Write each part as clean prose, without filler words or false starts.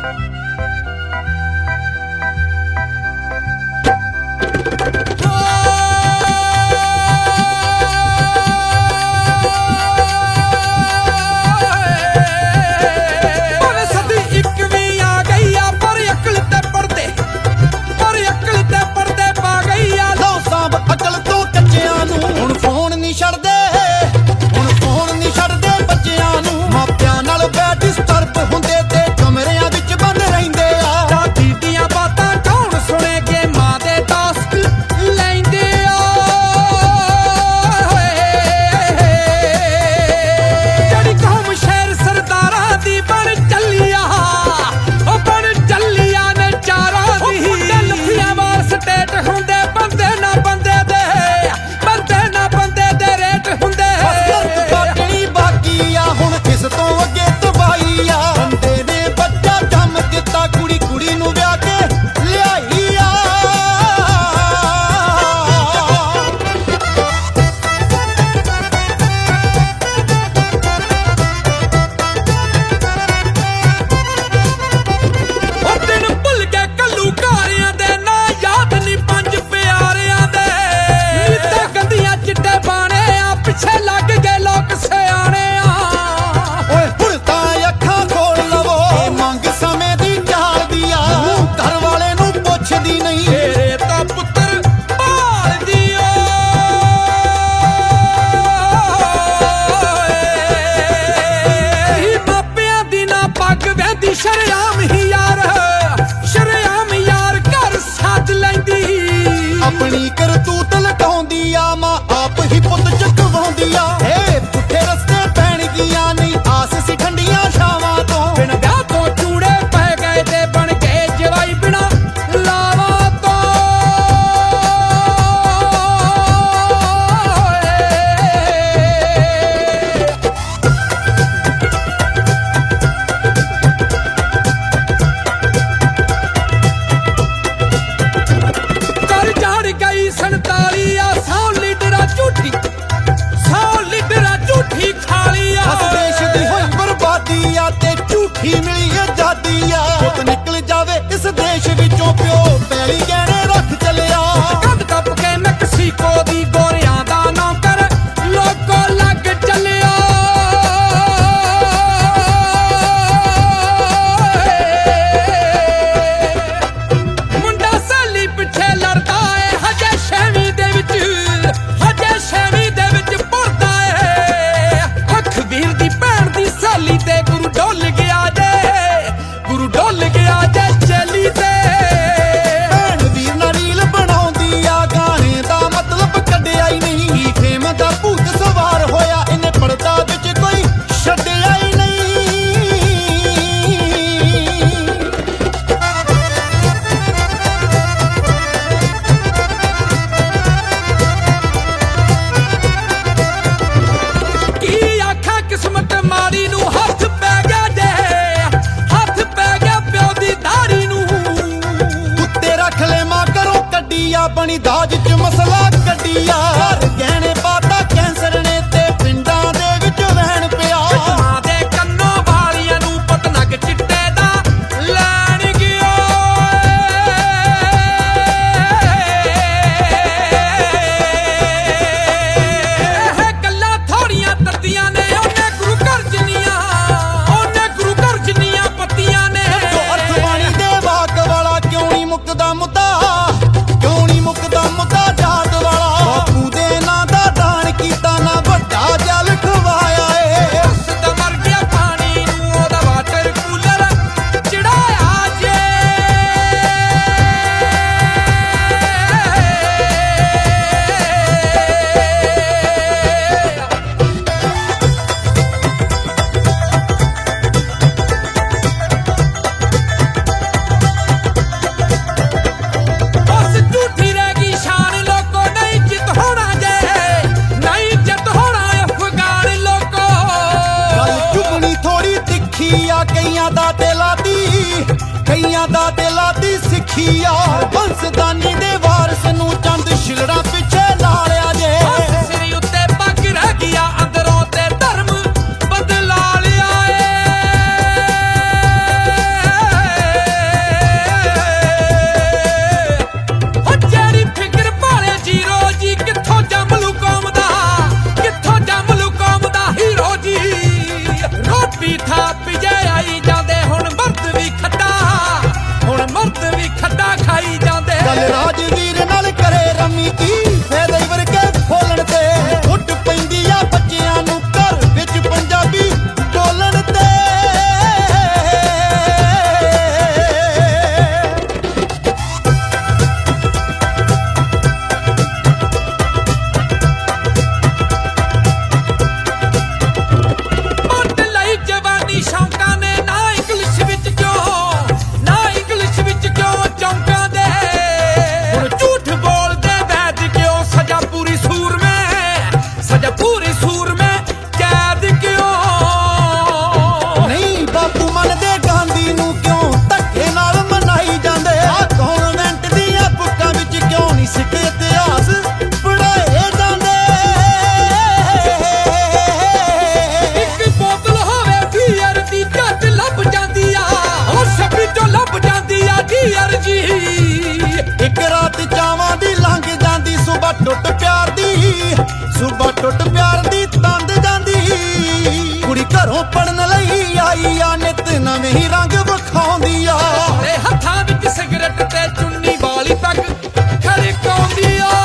ਸ਼ਰੇਆਮ ਹੀ ਯਾਰ ਘਰ ਸਾਧ ਲੈਂਦੀ ਆਪਣੀ ਕਰਤੂਤ ਲਟਾਉਂਦੀ ਆ ਮਾਂ ਆਪ ਹੀ ਪੁੱਤ ਚਕਵਾਉਂਦੀ ਆ ਏ ਪੁੱਠੇ ਰਸਤੇ ਪੈਣਗੀਆਂ ਨਹੀਂ ਆਸ ਸੀ ਠੰਡੀਆਂ ਛਾਵਾਂ ਤੋਂ ਬਿਨ ਵਿਆਹ ਤੋਂ ਚੂੜੇ ਪੈ ਗਏ ਤੇ ਬਣ ਕੇ ਜਵਾਈ ਬਿਨਾ ਲਾਵਾਂ ਤੋਂ ਗਈ 47 ਆ 100 ਲੀਡਰਾਂ ਝੂਠੀ ਖਾਲੀ ਆ ਇਸ ਦੇਸ਼ ਦੀ ਹੋਈ ਬਰਬਾਦੀ ਆ ਤੇ ਝੂਠੀ ਮਿਲੀ ਆਜ਼ਾਦੀ ਆ ਪੁੱਤ ਨਿਕਲ ਜਾਵੇ ਇਸ ਦੇਸ਼ ਵਿੱਚੋਂ ਪਿਓ ਪੈਲੀ ਗਹਿਣੇ ਰੱਖ ਚੱਲਿਆ ਕੰਧ ਟੱਪ ਕੇ ਮੈਕਸੀਕੋ ਦੀ ਗੋਰਿਆਂ ਦਾ ਨੌਕਰ ਲੋਕੋ ਲੱਗ ਚੱਲਿਆ ਮੁੰਡਾ ਸੈਲੀ ਪਿੱਛੇ ਲੜਦਾ ਏ ਹਜੇ ਛੇਵੀਂ ਦੇ ਵਿੱਚ ਪੜਦਾ ਏ ਅੱਖ ਵੀਰ ਦੀ ਭੈਣ ਦੀ ਸੈਲੀ ਤੇ ਗੁਰੂ ਡੁੱਲ ਗਿਆ ਜੇ ਚਲੀ ਤੇ ਭੈਣ ਵੀਰ ਨਾਲ ਰੀਲ ਬਣਾਉਂਦੀ ਆ ਗਾਣੇ ਦਾ ਮਤਲਬ ਕੱਢਿਆ ਹੀ ਨਹੀਂ ਫੇਮ ਦਾ ਭੂਤ ਸਵਾਰ ਹੋਇਆ ਇਹਨੇ ਪਰਦਾ ਵਿੱਚ ਕੋਈ ਛੱਡਿਆ ਹੀ ਨਹੀਂ ਕੀ ਆਖਾਂ ਕਿਸਮਤ ਮਾੜੀ ਨੂੰ ਹੱਥ ਪੈ ਗਿਆ ਪਿਓ ਦੀ ਦਾੜੀ ਨੂੰ ਕੁੱਤੇ ਰੱਖ ਲੈ ਮਾਂ ਕਰੋ ਕੱਢੀਆ ਬਣੀ ਦਾਜ ਚ ਮਸਲਾ ਕੱਢੀਆ ਗਹਿਣੇ ਪਾਤਾ ਕੈਂਸਰ ਨੇ ਤੇ ਪਿੰਡਾਂ ਦੇ ਵਿੱਚ ਵਹਿਣ ਪਿਆ ਮਾਂ ਦੇ ਕੰਨੋਂ ਵਾਲੀਆਂ ਨੂੰ ਪਤਨਗ ਚਿੱਟੇ ਦਾ ਲੈਣ ਗਿਆ ਇਹ ਗੱਲਾਂ ਥੋੜੀਆਂ ਤੱਤੀਆਂ ਨੇ ਉਹਨੇ ਗੁਰੂ ਘਰ ਜਿੰਨੀਆਂ ਪੱਤੀਆਂ ਨੇ ਜੋ ਅਰਥਬਾਣੀ ਦੇ ਵਾਕ ਵਾਲਾ ਕਿਉਂ ਨਹੀਂ ਮੁੱਕਦਾ ਮੁੱਦਾ ਜਾਤ ਵਾਲਾ ਬਾਪੂ ਦੇ ਨਾਂ ਦਾ ਦਾਨ ਕੀਤਾ ਨਾ ਵੱਡਾ ਜਲ ਖਵਾਇਆ ਏ ਸਦਾ ਮਰ ਗਿਆ ਪਾਣੀ ਨੂੰ ਉਹਦਾ ਵਾਟਰ ਕੂਲਰ ਚੜਾਇਆ ਜੇ ਬਸ ਝੂਠੀ ਰਹਿ ਗਈ ਸ਼ਾਨ ਲੋਕੋ ਨਹੀਂ ਜਿੱਤ ਹੋਣਾ ਅਫਗਾਨ ਲੋਕੋ ਗੱਲ ਚੁਗਣੀ ਥੋੜੀ ਤਿੱਖੀ ਆ ਕਈਆਂ ਦਾ ਦਿਲਾਂ ਦੀ ਸਿੱਖੀ ਆ ਬੰਸਦਾਨੀ ਦੇ ਵਾਰਸ ਨੂੰ ਚੰਦ ਛਿਲੜਾ ਪਿੱਛੇ ਲਾ ਲਿਆ ਜੇ ਸਿਰੀ ਉੱਤੇ ਪੱਗ ਰਹਿ ਗਿਆ ਅੰਦਰੋਂ ਤੇ ਧਰਮ ਬਦਲਾ ਲਿਆ ਏ ਲੰਬੀ ਥਾਪ ਜੇ ਆਈ ਜਾਂਦੇ ਹੁਣ ਮਰਦ ਵੀ ਖੱਡਾ ਖਾਈ ਜਾਂਦੇ ਗੱਲ ਰਾਜਵੀਰ ਨਾਲ ਕਰੇ ਰਮੀ ਕੀ ਫਾਇਦਾ ਹੀ ਵਰਗੇ ਫੋਲਣ ਤੇ ਉੱਡ ਪੈਂਦੀ ਆ ਬੱਚਿਆਂ ਨੂੰ ਘਰ ਵਿੱਚ ਪੰਜਾਬੀ ਬੋਲਣ ਤੇ ਮੁੱਢ ਲਈ ਜਵਾਨੀ ਸ਼ੌਂਕਾਂ ਨੇ ਨਾ ਇੰਗਲਿਸ਼ ਵਿੱਚ ਕਿਉਂ ਚੌਂਕਾਂ ਦੇ ਹੁਣ ਝੂਠ ਬੋਲਦੇ ਵੈਦ ਕਿਉਂ ਸਜ਼ਾ ਪੂਰੀ ਸੂਰ ਮੈਂ ਕੈਦ ਕਿਉਂ ਨਹੀਂ ਬਾਪੂ ਮੰਨਦੇ ਗਾਂਧੀ ਨੂੰ ਕਿਉਂ ਧੱਕੇ ਨਾਲ ਮਨਾਈ ਜਾਂਦੇ ਆ ਕਨਵੈਂਟ ਦੀਆਂ ਬੁੱਕਾਂ ਵਿੱਚ ਕਿਉਂ ਨਹੀਂ ਸਿੱਖ ਇਤਿਹਾਸ ਪੜ੍ਹਾਏ ਜਾਂਦੇ ਇੱਕ ਬੋਤਲ ਹੋਵੇ ਬੀਅਰ ਦੀ ਝੱਟ ਲੱਭ ਜਾਂਦੀ ਆ ਉਹ ਛੱਬੀ ਤੋਂ ਲੱਭ ਜਾਂਦੀ ਆ ਡੀਅਰ ਜੀ ਇੱਕ ਰਾਤ ਚਾਵਾਂ ਦੀ ਲੰਘ ਜਾਂਦੀ ਸੁਬਾ ਟੁੱਟ ਪਿਆਰ ਦੀ ਤੰਦ ਜਾਂਦੀ ਕੁੜੀ ਘਰੋਂ ਪੜਨ ਲਈ ਆਈ ਆ ਨਿਤ ਨਵੇਂ ਹੀ ਰੰਗ ਵਿਖਾਉਂਦੀ ਆ ਤੇ ਹੱਥਾਂ ਵਿੱਚ ਸਿਗਰਟ ਤੇ ਚੁੰਨੀ ਵਾਲੀ ਪੱਗ ਖੜਕਾਉਂਦੀ ਆ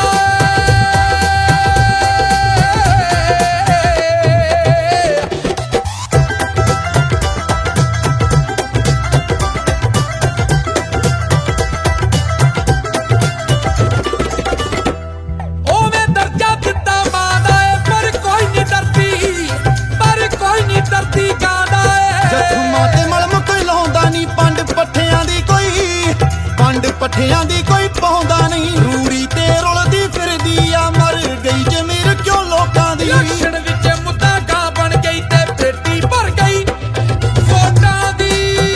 ਉਹਵੇਂ ਦਰਜਾ ਦਿੱਤਾ ਮਾਂ ਦਾ ਏ ਪਰ ਕੋਈ ਨਹੀਂ ਡਰਦੀ ਗਾਂ ਦਾ ਏ ਜਖਮਾਂ ਤੇ ਮਲਮ ਕੋਈ ਲਾਉਂਦਾ ਨਹੀਂ ਪੰਡ ਪੱਠਿਆਂ ਦੀ ਕੋਈ ਪਾਉਂਦਾ ਨਹੀਂ ਰੂੜੀ ਤੇ ਰੁਲਦੀ ਫਿਰਦੀ ਆ ਮਰ ਗਈ ਜ਼ਮੀਰ ਕਿਉਂ ਲੋਕਾਂ ਦੀ ਇਲੈਕਸ਼ਨ ਵਿੱਚ ਮੁੱਦਾ ਗਾਂ ਬਣ ਗਈ ਤੇ ਪੇਟੀ ਭਰ ਗਈ ਵੋਟਾਂ ਦੀ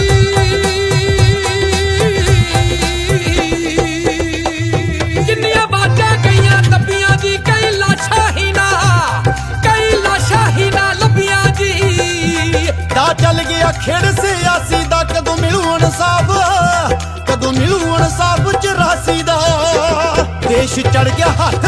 ਕਿੰਨੀਆਂ ਬਾਜਾਂ ਗਈਆਂ ਦੱਬੀਆਂ ਦੀ ਕਈ ਲਾਸ਼ਾਂ ਹੀ ਨਾ ਲੱਭੀਆਂ ਜੀ ਦਾ ਚੱਲ ਗਿਆ ਖੇਡ ਸਿਆਸੀ ਦਾ ਕਦੋਂ ਮਿਲੂ ਇਨਸਾਫ 84 ਦਾ ਦੇਸ਼ ਚੜ ਗਿਆ ਹੱਥ